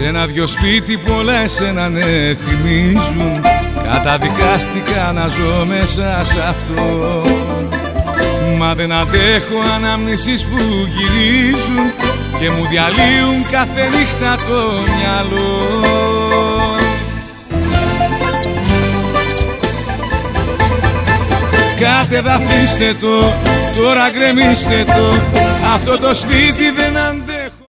Σ' ένα-δυο σπίτι πολλά εσένα ναι θυμίζουν. Καταδικάστηκα να ζω μέσα σ' αυτό. Μα δεν αντέχω αναμνήσεις που γυρίζουν και μου διαλύουν κάθε νύχτα το μυαλό. Κάτε δαθίστε το, τώρα γκρεμίστε το. Αυτό το σπίτι δεν αντέχει.